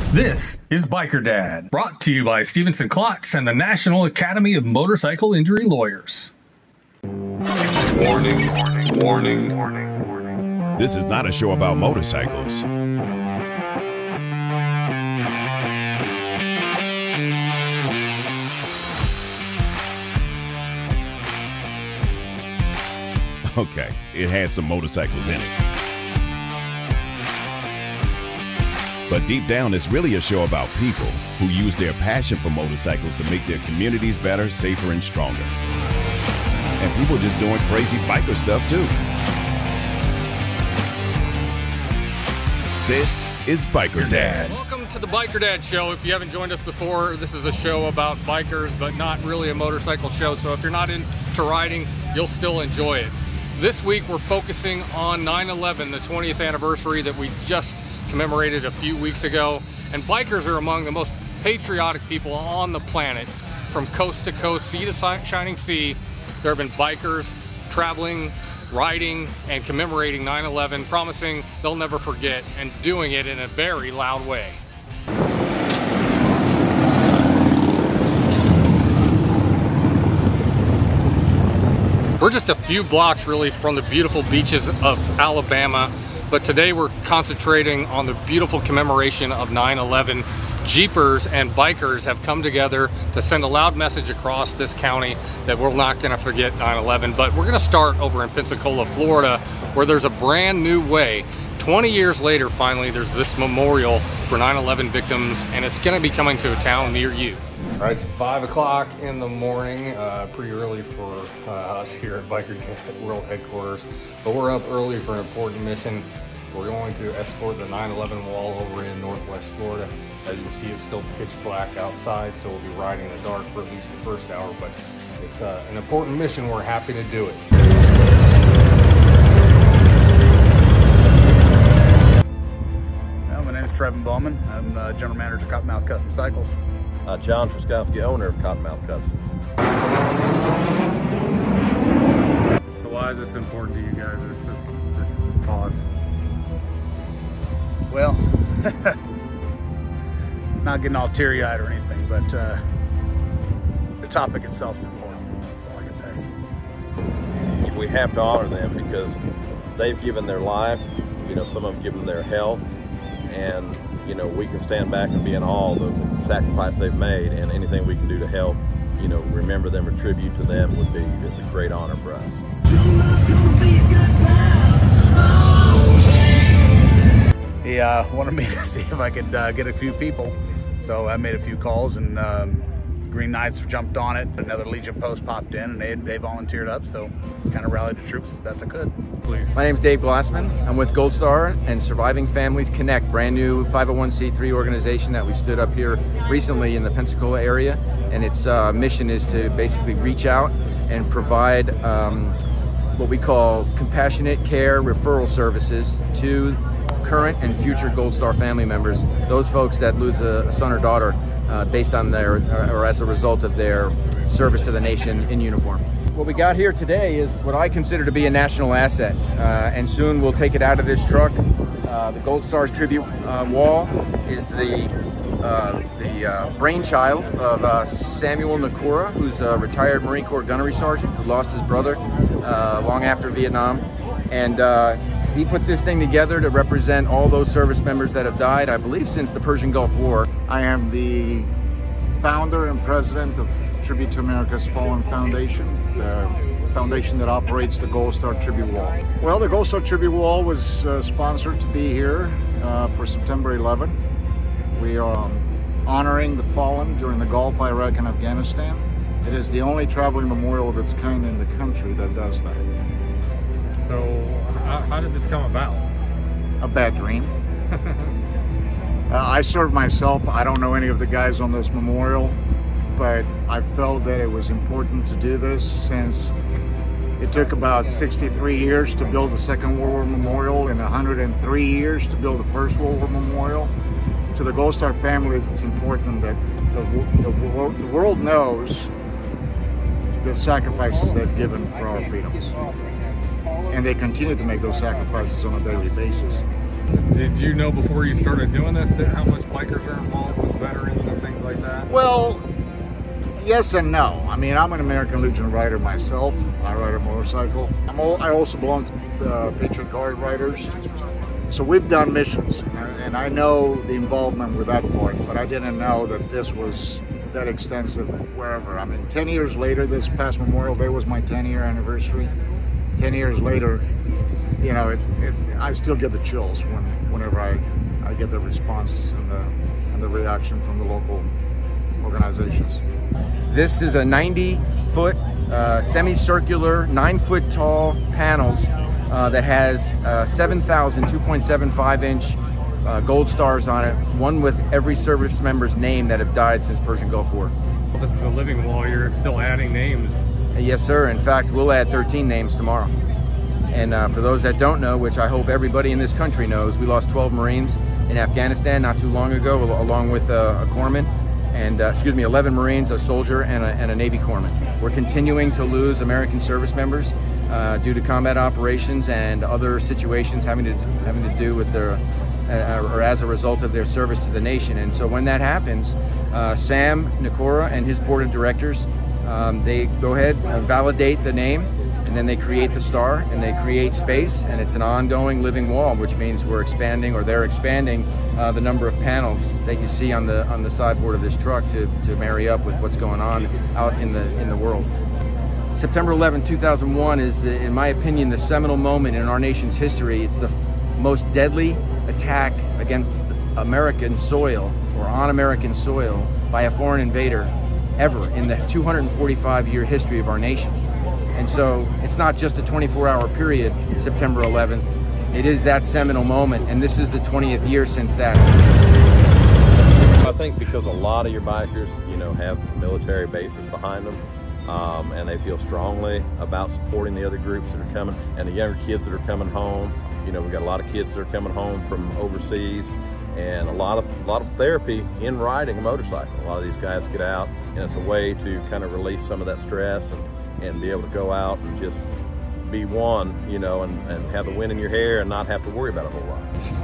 This is Biker Dad, brought to you by Stevenson Klotz and the National Academy of Motorcycle Injury Lawyers. Warning, warning, warning. This is not a show about motorcycles. Okay, it has some motorcycles in it. But deep down, it's really a show about people who use their passion for motorcycles to make their communities better, safer, and stronger. And people just doing crazy biker stuff too. This is Biker Dad. Welcome to the Biker Dad Show. If you haven't joined us before, this is a show about bikers, but not really a motorcycle show. So if you're not into riding, you'll still enjoy it. This week, we're focusing on 9/11, the 20th anniversary that we just commemorated a few weeks ago. And bikers are among the most patriotic people on the planet. From coast to coast, sea to shining sea, there have been bikers traveling, riding, and commemorating 9/11, promising they'll never forget, and doing it in a very loud way. We're just a few blocks really from the beautiful beaches of Alabama, but today we're concentrating on the beautiful commemoration of 9/11. Jeepers and bikers have come together to send a loud message across this county that we're not going to forget 9/11. But we're going to start over in Pensacola, Florida, where there's a brand new way. 20 years later, finally, there's this memorial for 9/11 victims, and it's going to be coming to a town near you. All right, it's 5 o'clock in the morning, pretty early for us here at Biker Dad World Headquarters, but we're up early for an important mission. We're going to escort the 9/11 wall over in Northwest Florida. As you can see, it's still pitch black outside, so we'll be riding in the dark for at least the first hour, but it's an important mission. We're happy to do it. My name is Trevin Bowman. I'm General Manager of Cottonmouth Custom Cycles. John Truskowski, owner of Cottonmouth Customs. So why is this important to you guys, this cause? Well, not getting all teary-eyed or anything, but the topic itself is important. That's all I can say. We have to honor them because they've given their life, some of them given their health, and we can stand back and be in awe of the sacrifice they've made, and anything we can do to help, remember them or tribute to them it's a great honor for us. He wanted me to see if I could get a few people, so I made a few calls, and Green Knights jumped on it. Another Legion post popped in, and they volunteered up, so it's kind of rallied the troops as best I could. Please. My name is Dave Glassman. I'm with Gold Star and Surviving Families Connect, brand new 501c3 organization that we stood up here recently in the Pensacola area, and its mission is to basically reach out and provide what we call compassionate care referral services to current and future Gold Star family members, those folks that lose a son or daughter based on or as a result of their service to the nation in uniform. What we got here today is what I consider to be a national asset, and soon we'll take it out of this truck. The Gold Stars tribute wall is the brainchild of Samuel Nakura, who's a retired Marine Corps gunnery sergeant who lost his brother long after Vietnam, and he put this thing together to represent all those service members that have died, I believe, since the Persian Gulf War. I am the founder and president of Tribute to America's Fallen Foundation, the foundation that operates the Gold Star Tribute Wall. Well, the Gold Star Tribute Wall was sponsored to be here for September 11. We are honoring the fallen during the Gulf, Iraq, and Afghanistan. It is the only traveling memorial of its kind in the country that does that. So how did this come about? A bad dream. I served myself. I don't know any of the guys on this memorial, but I felt that it was important to do this since it took about 63 years to build the Second World War Memorial and 103 years to build the First World War Memorial. To the Gold Star families, it's important that the world knows the sacrifices they've given for our freedoms. And they continue to make those sacrifices on a daily basis. Did you know before you started doing this that how much bikers are involved with veterans and things like that? Well, yes and no. I mean, I'm an American Legion rider myself. I ride a motorcycle. I also belong to Patriot Guard riders. So we've done missions, and I know the involvement with that part, but I didn't know that this was that extensive wherever. I mean, 10 years later, this past Memorial Day was my 10-year anniversary. 10 years later, you know, I still get the chills whenever I get the response and the reaction from the local organizations. This is a 90-foot semicircular, 9-foot tall panels that has 7,000 2.75-inch gold stars on it, one with every service member's name that have died since Persian Gulf War. Well, this is a living wall. You're still adding names. Yes, sir. In fact, we'll add 13 names tomorrow. And for those that don't know, which I hope everybody in this country knows, we lost 12 Marines in Afghanistan not too long ago, along with a corpsman, and 11 Marines, a soldier, and a Navy corpsman. We're continuing to lose American service members due to combat operations and other situations having to do with their or as a result of their service to the nation. And so when that happens, Sam Nikora and his board of directors, they go ahead and validate the name, and then they create the star and they create space, and it's an ongoing living wall, which means we're expanding, or they're expanding, the number of panels that you see on the sideboard of this truck to marry up with what's going on out in the world. September 11, 2001 is, in my opinion, the seminal moment in our nation's history. It's the most deadly attack against American soil, or on American soil, by a foreign invader ever in the 245-year history of our nation. And so it's not just a 24-hour period, September 11th. It is that seminal moment, and this is the 20th year since that. I think because a lot of your bikers, you know, have military bases behind them, and they feel strongly about supporting the other groups that are coming, and the younger kids that are coming home. You know, we've got a lot of kids that are coming home from overseas, and a lot of therapy in riding a motorcycle. A lot of these guys get out, and it's a way to kind of release some of that stress and be able to go out and just be one, you know, and have the wind in your hair and not have to worry about a whole lot.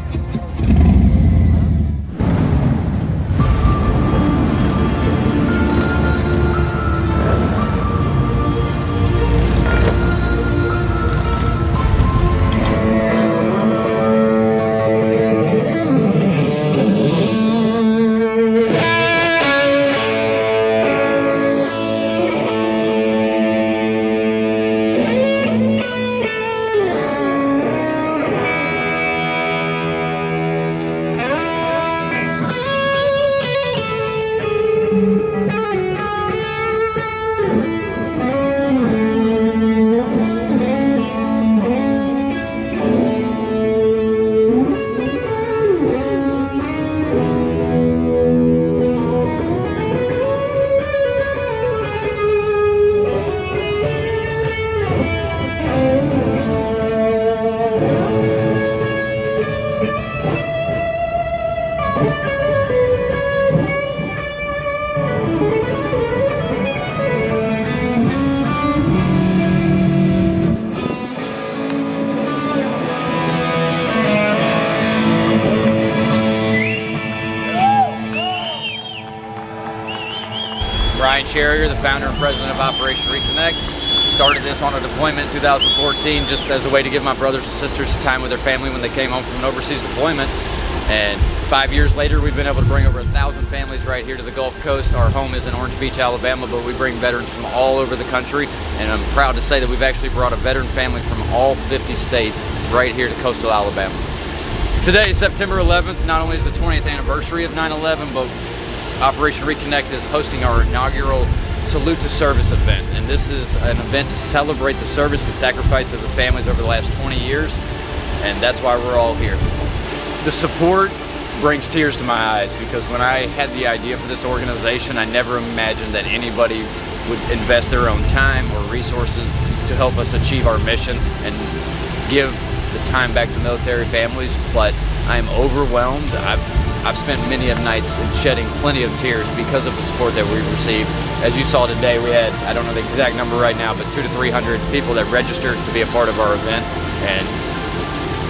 Brian Sherrier, the founder and president of Operation Reconnect. Started this on a deployment in 2014 just as a way to give my brothers and sisters time with their family when they came home from an overseas deployment. And 5 years later, we've been able to bring over 1,000 families right here to the Gulf Coast. Our home is in Orange Beach, Alabama, but we bring veterans from all over the country. And I'm proud to say that we've actually brought a veteran family from all 50 states right here to coastal Alabama. Today, September 11th, not only is the 20th anniversary of 9/11, but Operation Reconnect is hosting our inaugural Salute to Service event. And this is an event to celebrate the service and sacrifice of the families over the last 20 years. And that's why we're all here. The support brings tears to my eyes, because when I had the idea for this organization, I never imagined that anybody would invest their own time or resources to help us achieve our mission and give the time back to military families. But I am overwhelmed. I've spent many of nights shedding plenty of tears because of the support that we've received. As you saw today, we had, I don't know the exact number right now, but 200 to 300 people that registered to be a part of our event. And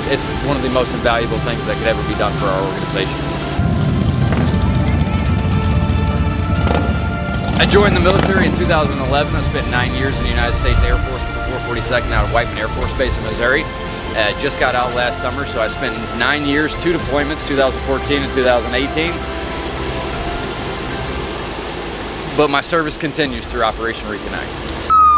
it's one of the most invaluable things that could ever be done for our organization. I joined the military in 2011. I spent 9 years in the United States Air Force with the 442nd out of Whiteman Air Force Base in Missouri. Just got out last summer, so I spent 9 years, 2 deployments, 2014 and 2018. But my service continues through Operation Reconnect.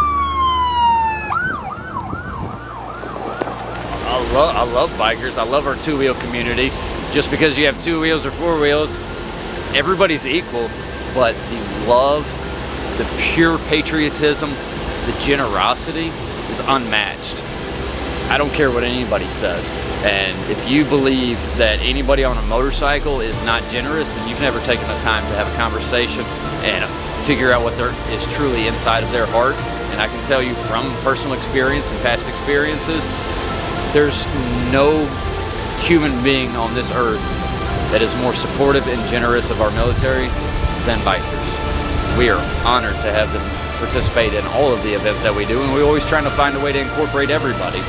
I love bikers. I love our two-wheel community. Just because you have 2 wheels or 4 wheels, everybody's equal, but the love, the pure patriotism, the generosity is unmatched. I don't care what anybody says. And if you believe that anybody on a motorcycle is not generous, then you've never taken the time to have a conversation and figure out what there is truly inside of their heart. And I can tell you from personal experience and past experiences, there's no human being on this earth that is more supportive and generous of our military than bikers. We are honored to have them participate in all of the events that we do, and we're always trying to find a way to incorporate everybody.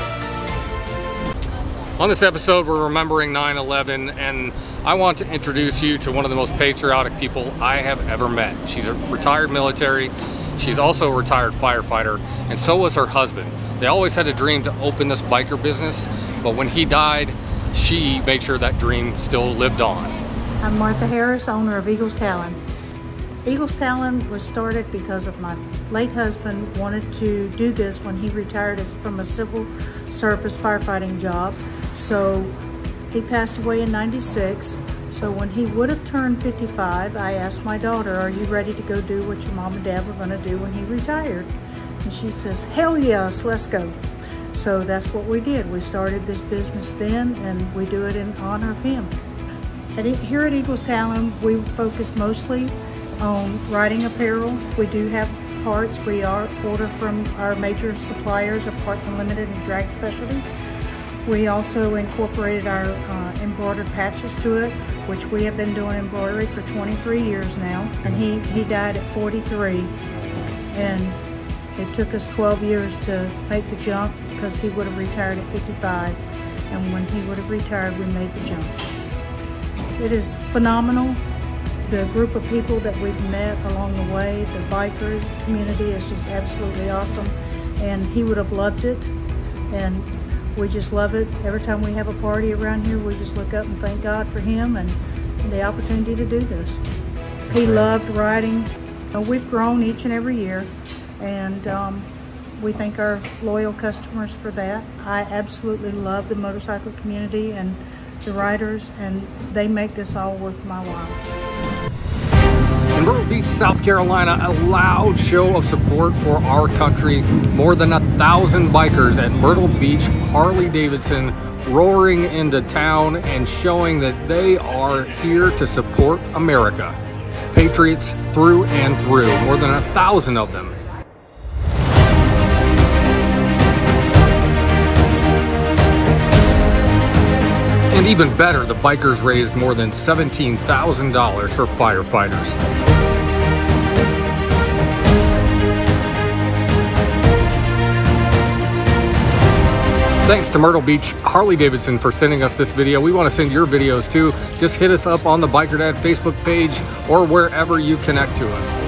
On this episode, we're remembering 9/11, and I want to introduce you to one of the most patriotic people I have ever met. She's a retired military. She's also a retired firefighter, and so was her husband. They always had a dream to open this biker business, but when he died, she made sure that dream still lived on. I'm Martha Harris, owner of Eagles Talon. Eagles Talon was started because of my late husband wanted to do this when he retired from a civil service firefighting job. So he passed away in '96. So when he would have turned 55, I asked my daughter, are you ready to go do what your mom and dad were going to do when he retired? And she says, hell yes, let's go. So that's what we did. We started this business then, and we do it in honor of him. Here at Eagles Talon, we focus mostly on riding apparel. We do have parts. We order from our major suppliers of Parts Unlimited and Drag Specialties. We also incorporated our embroidered patches to it, which we have been doing embroidery for 23 years now. And he died at 43. And it took us 12 years to make the jump because he would have retired at 55. And when he would have retired, we made the jump. It is phenomenal. The group of people that we've met along the way, the biker community is just absolutely awesome. And he would have loved it. And we just love it. Every time we have a party around here, we just look up and thank God for him and the opportunity to do this. He loved riding. We've grown each and every year, and we thank our loyal customers for that. I absolutely love the motorcycle community and the riders, and they make this all worth my while. In Myrtle Beach, South Carolina, a loud show of support for our country. More than 1,000 bikers at Myrtle Beach Harley-Davidson roaring into town and showing that they are here to support America. Patriots through and through, more than 1,000 of them. And even better, the bikers raised more than $17,000 for firefighters. Thanks to Myrtle Beach Harley-Davidson for sending us this video. We want to send your videos too. Just hit us up on the Biker Dad Facebook page or wherever you connect to us.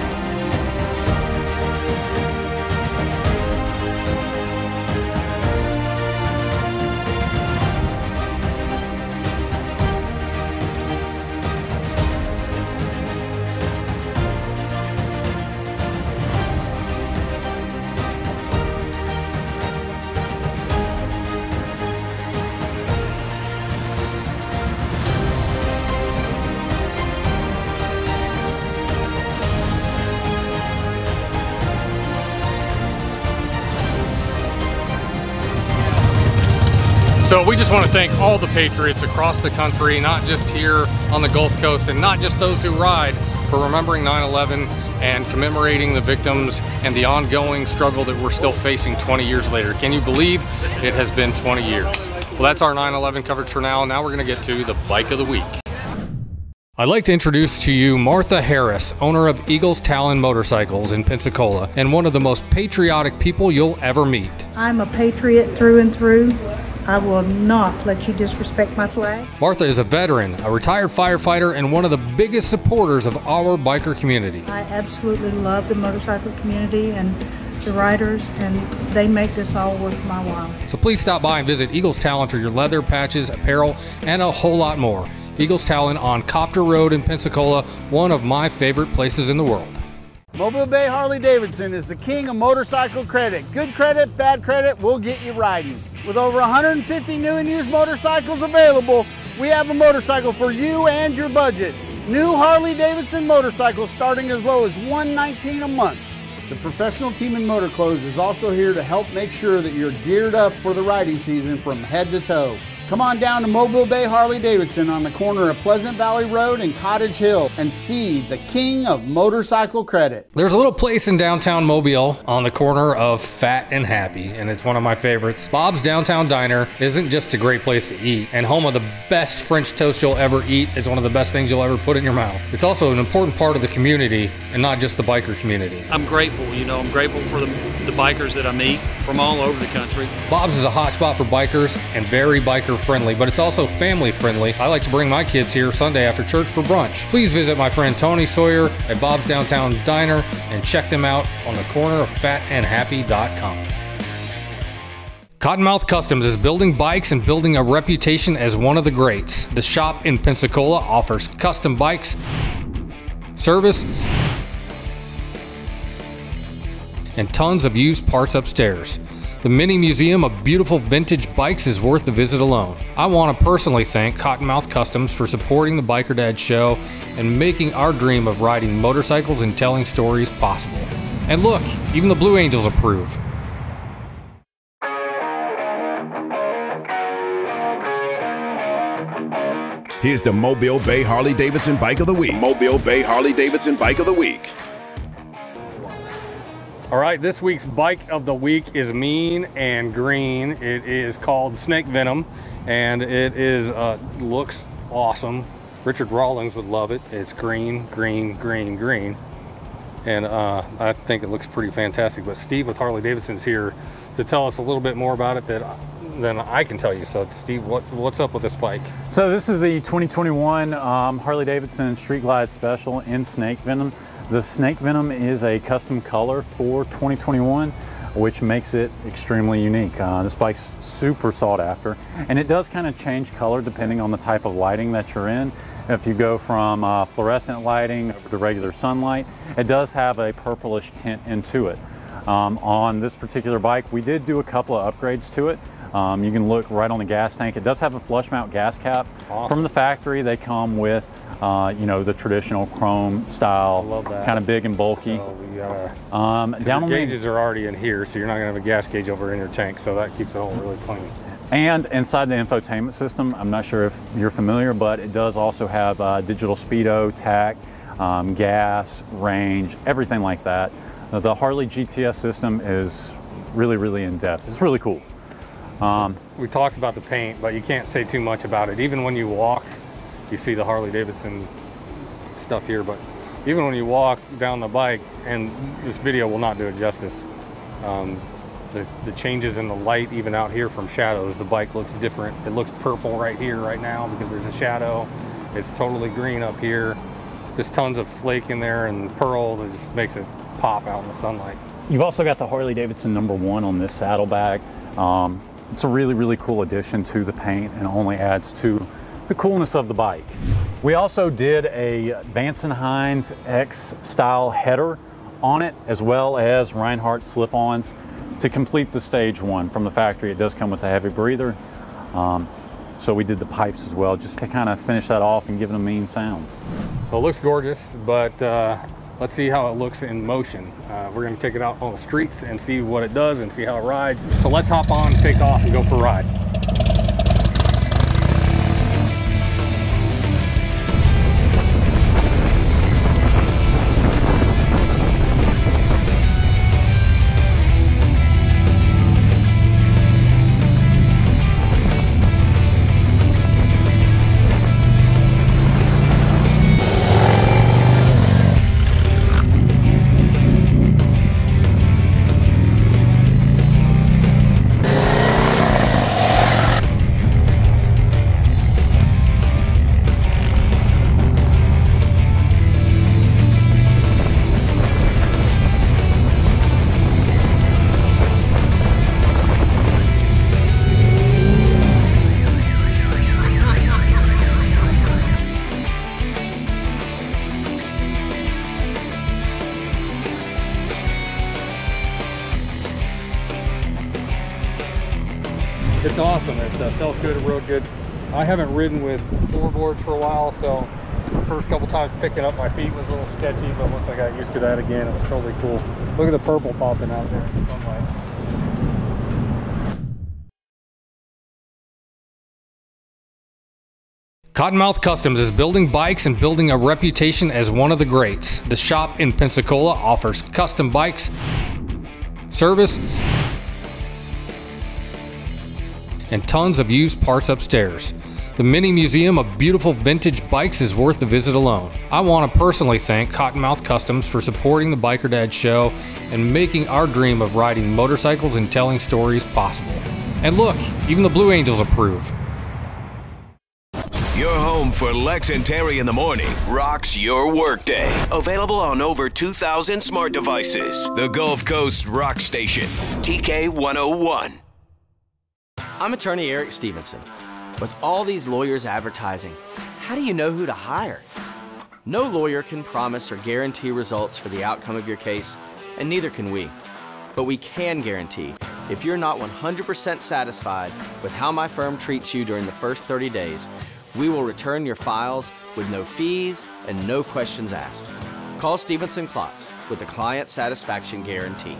So we just want to thank all the patriots across the country, not just here on the Gulf Coast, and not just those who ride, for remembering 9/11 and commemorating the victims and the ongoing struggle that we're still facing 20 years later. Can you believe it has been 20 years? Well, that's our 9/11 coverage for now. Now we're going to get to the Bike of the Week. I'd like to introduce to you Martha Harris, owner of Eagles Talon Motorcycles in Pensacola, and one of the most patriotic people you'll ever meet. I'm a patriot through and through. I will not let you disrespect my flag. Martha is a veteran, a retired firefighter, and one of the biggest supporters of our biker community. I absolutely love the motorcycle community and the riders, and they make this all worth my while. So please stop by and visit Eagles Talon for your leather, patches, apparel, and a whole lot more. Eagles Talon on Copter Road in Pensacola, one of my favorite places in the world. Mobile Bay Harley-Davidson is the king of motorcycle credit. Good credit, bad credit, we'll get you riding. With over 150 new and used motorcycles available, we have a motorcycle for you and your budget. New Harley-Davidson motorcycles starting as low as $119 a month. The professional team in Motor Clothes is also here to help make sure that you're geared up for the riding season from head to toe. Come on down to Mobile Bay Harley-Davidson on the corner of Pleasant Valley Road and Cottage Hill and see the king of motorcycle credit. There's a little place in downtown Mobile on the corner of Fat and Happy, and it's one of my favorites. Bob's Downtown Diner isn't just a great place to eat and home of the best French toast you'll ever eat. It's one of the best things you'll ever put in your mouth. It's also an important part of the community and not just the biker community. I'm grateful, I'm grateful for the bikers that I meet from all over the country. Bob's is a hot spot for bikers and very biker friendly, but it's also family friendly. I like to bring my kids here Sunday after church for brunch. Please visit my friend Tony Sawyer at Bob's Downtown Diner and check them out on the corner of fatandhappy.com. Cottonmouth Customs is building bikes and building a reputation as one of the greats. The shop in Pensacola offers custom bikes, service, and tons of used parts upstairs. The mini museum of beautiful vintage bikes is worth the visit alone. I want to personally thank Cottonmouth Customs for supporting the Biker Dad show and making our dream of riding motorcycles and telling stories possible. And look, even the Blue Angels approve. Here's the Mobile Bay Harley-Davidson Bike of the Week. Mobile Bay Harley-Davidson Bike of the Week. All right, this week's bike of the week is mean and green. It is called Snake Venom, and it is looks awesome. Richard Rawlings would love it. It's green, green, green, green, and I think it looks pretty fantastic. But Steve with Harley-Davidson is here to tell us a little bit more about it than I can tell you. So Steve, what's up with this bike? So this is the 2021 Harley-Davidson Street Glide Special in Snake Venom. The Snake Venom is a custom color for 2021, which makes it extremely unique. This bike's super sought after, and it does kind of change color depending on the type of lighting that you're in. If you go from fluorescent lighting over to regular sunlight, it does have a purplish tint into it. On this particular bike, we did do a couple of upgrades to it. You can look right on the gas tank. It does have a flush mount gas cap. Awesome. From the factory. They come with the traditional chrome style, kind of big and bulky. So we gotta, down the gauges are already in here, so you're not gonna have a gas gauge over in your tank, so that keeps it all really clean. And inside the infotainment system, I'm not sure if you're familiar, but it does also have digital speedo, tach, gas, range, everything like that. The Harley GTS system is really, really in depth. It's really cool. We talked about the paint, but you can't say too much about it. Even when you walk, you see the Harley-Davidson stuff here, but even when you walk down the bike, and this video will not do it justice, the changes in the light, even out here from shadows, the bike looks different. It looks purple right here, right now, because there's a shadow. It's totally green up here. There's tons of flake in there and pearl that just makes it pop out in the sunlight. You've also got the Harley-Davidson #1 on this saddlebag. It's a really, really cool addition to the paint, and only adds to the coolness of the bike. We also did a Vance & Hines X style header on it, as well as Reinhardt slip-ons to complete the stage one from the factory. It does come with a heavy breather, so we did the pipes as well, just to kind of finish that off and give it a mean sound. So it looks gorgeous, but let's see how it looks in motion. We're going to take it out on the streets and see what it does and see how it rides. So let's hop on, take off, and go for a ride. It's awesome. It felt good, it rode good. I haven't ridden with floorboards for a while, so the first couple times picking up my feet was a little sketcy, but once I got used to that again, it was totally cool. Look at the purple popping out there in the sunlight. Cottonmouth Customs is building bikes and building a reputation as one of the greats. The shop in Pensacola offers custom bikes, service, and tons of used parts upstairs. The mini museum of beautiful vintage bikes is worth the visit alone. I want to personally thank Cottonmouth Customs for supporting the Biker Dad show and making our dream of riding motorcycles and telling stories possible. And look, even the Blue Angels approve. Your home for Lex and Terry in the morning rocks your workday. Available on over 2,000 smart devices. The Gulf Coast Rock Station, TK 101. I'm attorney Eric Stevenson. With all these lawyers advertising, how do you know who to hire? No lawyer can promise or guarantee results for the outcome of your case, and neither can we. But we can guarantee if you're not 100% satisfied with how my firm treats you during the first 30 days, we will return your files with no fees and no questions asked. Call Stevenson Klotz with the Client Satisfaction Guarantee.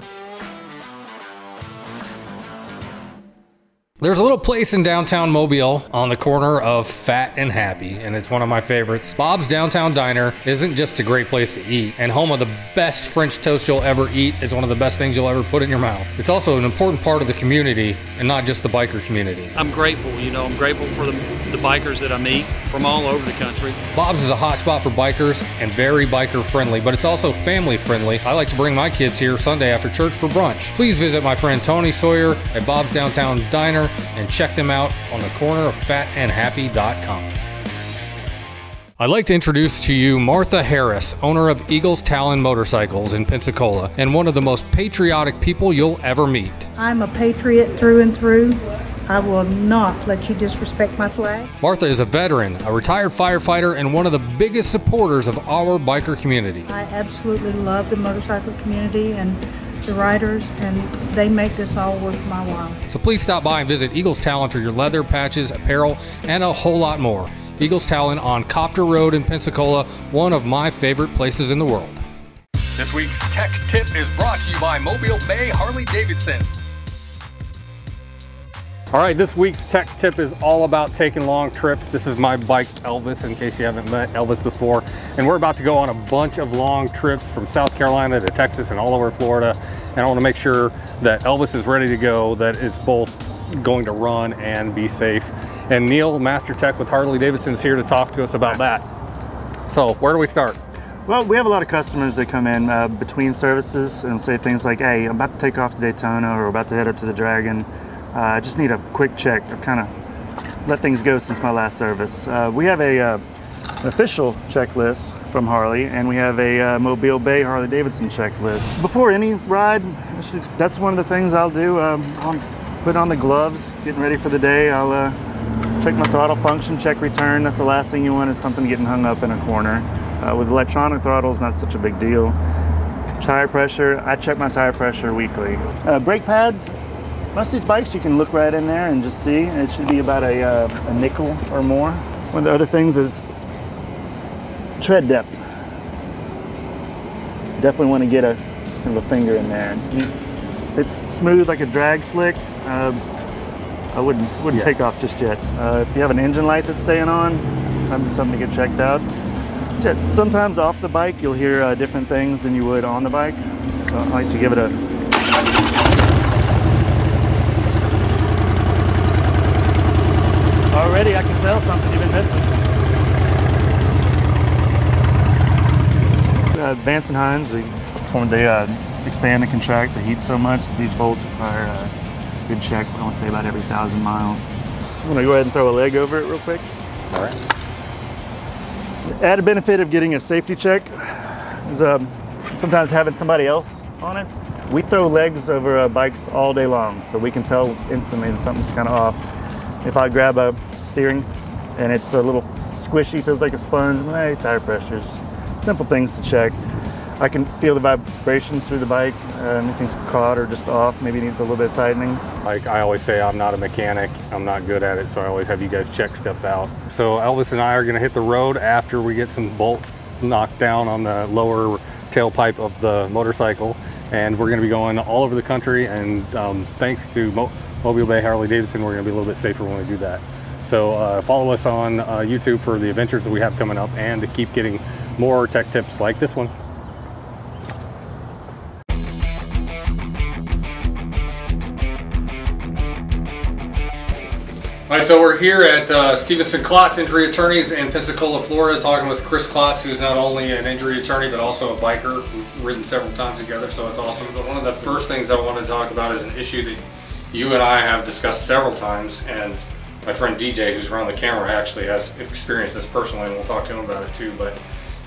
There's a little place in downtown Mobile on the corner of Fat and Happy, and it's one of my favorites. Bob's Downtown Diner isn't just a great place to eat, and home of the best French toast you'll ever eat. It's one of the best things you'll ever put in your mouth. It's also an important part of the community, and not just the biker community. I'm grateful, I'm grateful for the bikers that I meet from all over the country. Bob's is a hot spot for bikers and very biker friendly, but it's also family friendly. I like to bring my kids here Sunday after church for brunch. Please visit my friend Tony Sawyer at Bob's Downtown Diner and check them out on the corner of fatandhappy.com. I'd like to introduce to you Martha Harris, owner of Eagles Talon Motorcycles in Pensacola, and one of the most patriotic people you'll ever meet. I'm a patriot through and through. I will not let you disrespect my flag. Martha is a veteran, a retired firefighter, and one of the biggest supporters of our biker community. I absolutely love the motorcycle community and the riders, and they make this all worth my while. So please stop by and visit Eagles Talon for your leather, patches, apparel, and a whole lot more. Eagles Talon on Copter Road in Pensacola, one of my favorite places in the world. This week's Tech Tip is brought to you by Mobile Bay Harley-Davidson. All right, this week's Tech Tip is all about taking long trips. This is my bike, Elvis, in case you haven't met Elvis before. And we're about to go on a bunch of long trips from South Carolina to Texas and all over Florida. And I want to make sure that Elvis is ready to go, that it's both going to run and be safe. And Neil, Master Tech with Harley-Davidson, is here to talk to us about that. So where do we start? Well, we have a lot of customers that come in between services and say things like, hey, I'm about to take off to Daytona or about to head up to the Dragon. I just need a quick check. I've kind of let things go since my last service. We have an official checklist from Harley, and we have a Mobile Bay Harley-Davidson checklist. Before any ride, that's one of the things I'll do. I'll put on the gloves, getting ready for the day. I'll check my throttle function, check return. That's the last thing you want, is something getting hung up in a corner. With electronic throttles, not such a big deal. Tire pressure, I check my tire pressure weekly. Brake pads. Most of these bikes you can look right in there and just see. It should be about a nickel or more. One of the other things is tread depth. Definitely want to get a finger in there. If it's smooth like a drag slick, I wouldn't take off just yet. If you have an engine light that's staying on, that'd be something to get checked out. Sometimes off the bike you'll hear different things than you would on the bike. So I like to give it a already I can tell something you've been missing. Vance and Hines, they expand and contract the heat so much that these bolts require a good check. I want to say about every 1,000 miles. I'm going to go ahead and throw a leg over it real quick. All right. The added benefit of getting a safety check is sometimes having somebody else on it. We throw legs over bikes all day long, so we can tell instantly that something's kind of off. If I grab a steering and it's a little squishy, feels like a sponge, hey, tire pressures, simple things to check. I can feel the vibrations through the bike, anything's caught or just off, maybe needs a little bit of tightening. Like I always say, I'm not a mechanic, I'm not good at it, so I always have you guys check stuff out. So Elvis and I are gonna hit the road after we get some bolts knocked down on the lower tailpipe of the motorcycle, and we're gonna be going all over the country, and thanks to Mobile Bay Harley-Davidson, we're gonna be a little bit safer when we do that. So follow us on YouTube for the adventures that we have coming up and to keep getting more tech tips like this one. All right, so we're here at Stevenson Klotz Injury Attorneys in Pensacola, Florida, talking with Chris Klotz, who's not only an injury attorney, but also a biker. We've ridden several times together, so it's awesome. But one of the first things I want to talk about is an issue that you and I have discussed several times, and my friend DJ, who's around the camera, actually has experienced this personally, and we'll talk to him about it too, but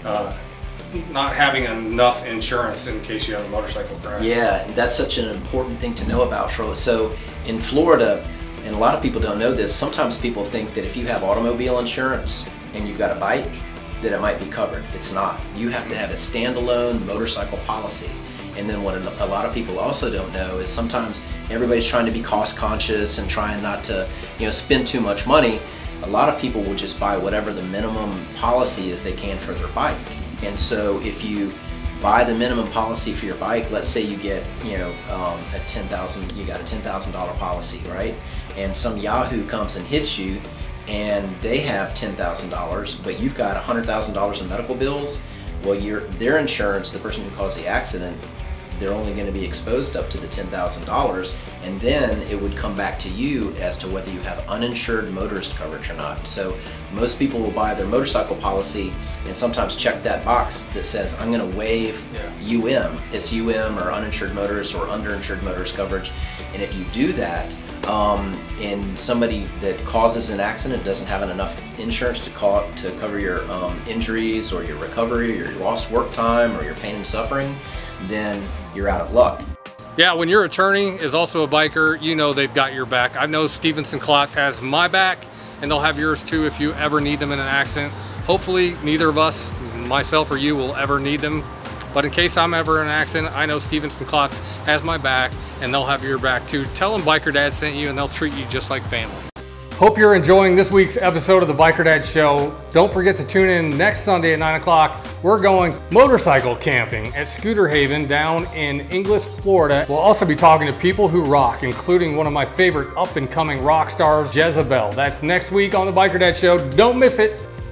not having enough insurance in case you have a motorcycle crash. Yeah, and that's such an important thing to know about. So in Florida, and a lot of people don't know this, sometimes people think that if you have automobile insurance and you've got a bike, that it might be covered. It's not. You have to have a standalone motorcycle policy. And then what a lot of people also don't know is sometimes everybody's trying to be cost conscious and trying not to, spend too much money. A lot of people will just buy whatever the minimum policy is they can for their bike. And so if you buy the minimum policy for your bike, let's say you get, you got a $10,000 policy, right? And some Yahoo comes and hits you and they have $10,000, but you've got $100,000 in medical bills. Well, their insurance, the person who caused the accident, they're only going to be exposed up to the $10,000, and then it would come back to you as to whether you have uninsured motorist coverage or not. So most people will buy their motorcycle policy and sometimes check that box that says, I'm going to waive UM. It's UM or uninsured motorist or underinsured motorist coverage. And if you do that, and somebody that causes an accident doesn't have enough insurance to cover your injuries or your recovery or your lost work time or your pain and suffering, then you're out of luck. Yeah, when your attorney is also a biker, you know they've got your back. I know Stevenson Klotz has my back, and they'll have yours too if you ever need them in an accident. Hopefully neither of us, myself or you, will ever need them. But in case I'm ever in an accident, I know Stevenson Klotz has my back, and they'll have your back too. Tell them Biker Dad sent you, and they'll treat you just like family. Hope you're enjoying this week's episode of the Biker Dad Show. Don't forget to tune in next Sunday at 9 o'clock. We're going motorcycle camping at Scooter Haven down in Inglis, Florida. We'll also be talking to people who rock, including one of my favorite up-and-coming rock stars, Jezebel. That's next week on the Biker Dad Show. Don't miss it.